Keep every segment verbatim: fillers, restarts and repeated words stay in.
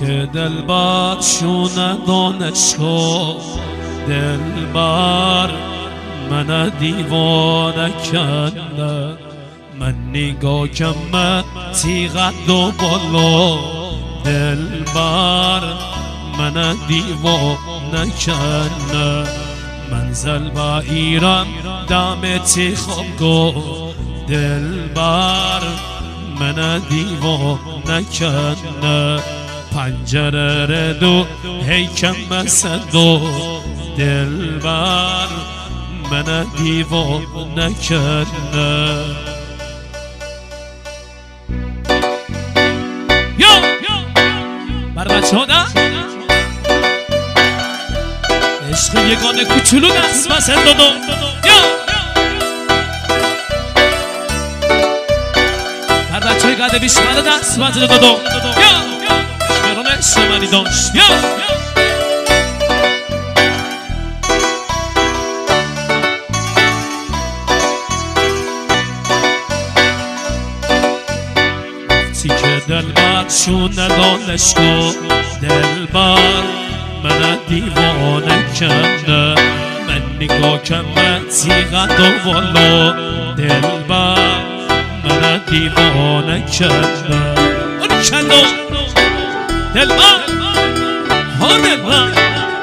که دلبر شونه دانشگاه دلبر من دیوانه کنه من نگاه کمه تیغت و بالا دلبر من دیوانه کنه منزل با ایران دامتی خوابگاه دلبر من دیوانه کنه پنجره ردو هیکم مسدو دلبر من دیوانه کنه بر بچه ها نه عشق یگانه کوچولو دست بسن دادو بر بچه های قده بیش بده دست بسن دادو شکران عشق منی داشت دلبر شونه دانشگاه دلبر من دیوانه کنه من نگاه کمه تیغت و والا دلبر من دیوانه کنه اونی کنه دلبر ها دلبر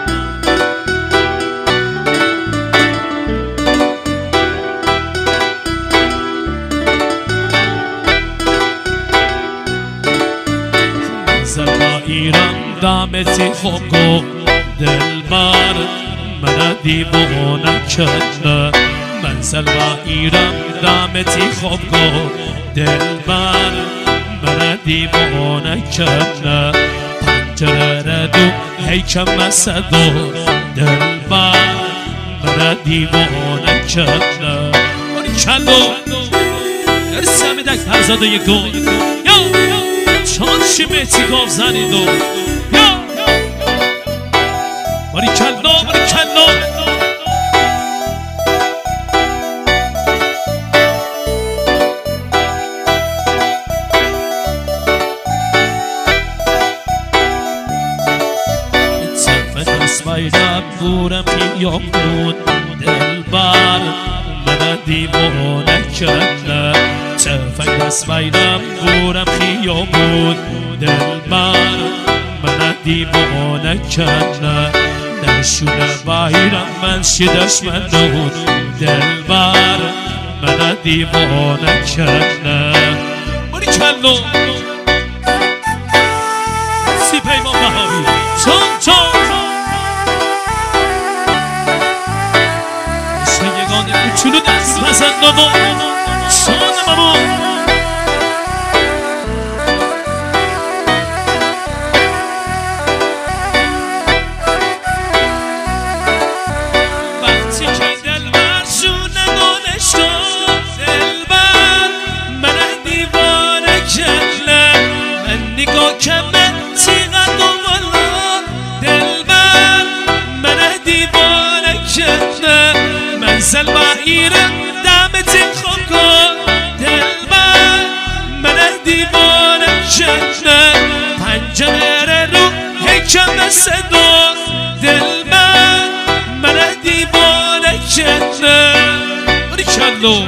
ایران دامتی خوابگاه دلبر من دیوانه کنه منزل با ایران دامتی خوابگاه دلبر من دیوانه کنه پنجره ردو هیکم مسدو دلبر من دیوانه کنه اونی کلو ارسی همیدک فرزاده یک گل چون شیمتی گاف زنید و باری کلا باری کلا اتفت اسمایدم بورم خیابون دلبر من دیوانه کنه تفنگ اسمایدم بورم خیابون دلبر من دیوانه کنه نشونه بایرم من شدش من نون دلبر من دیوانه کنه باری کلو سی پیمان بهاوی چون چون عشق یگانه کوچولو دست بزن دادو چون بابا وقتی که دلبر شونه دانشگاه دلبر من دیوانه کنه من نگاه کمه تیغت و والا دلبر من دیوانه کنه منزل با ایران دامتی خوابگاه دلبر من دیوانه کنه پنجره رو هیکم صدا دلبر من دیوانه کنه باری کلو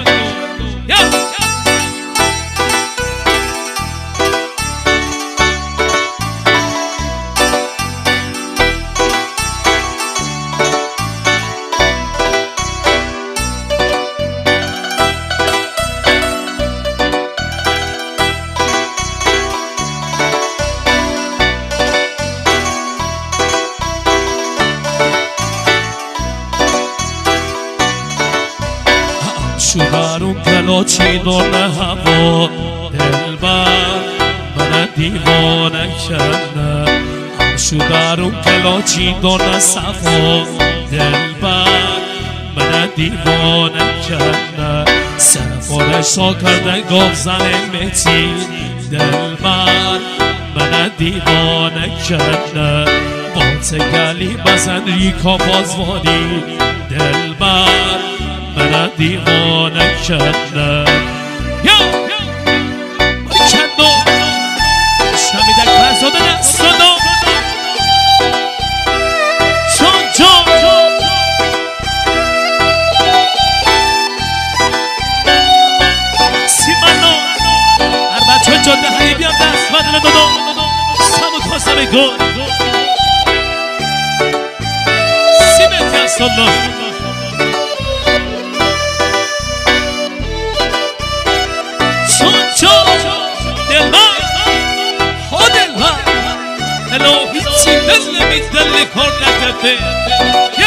شوهرون کلاچی دارن هوا دلبر من دیوانه کنه شوهرون کلاچی دارن صفا دلبر من دیوانه کنه سفارشا کرده گاف زن متی دلبر من دیوانه کنه بات گلی بزن ریکا بازوانی دلبر من دیوانه کنه یا کنه شمیدک فرزاده دستانو da squadra Dodò, siamo cosa me go. Si mette a sollo. Soncio del mar, o del mar, e lo hici delle mi delle corna te.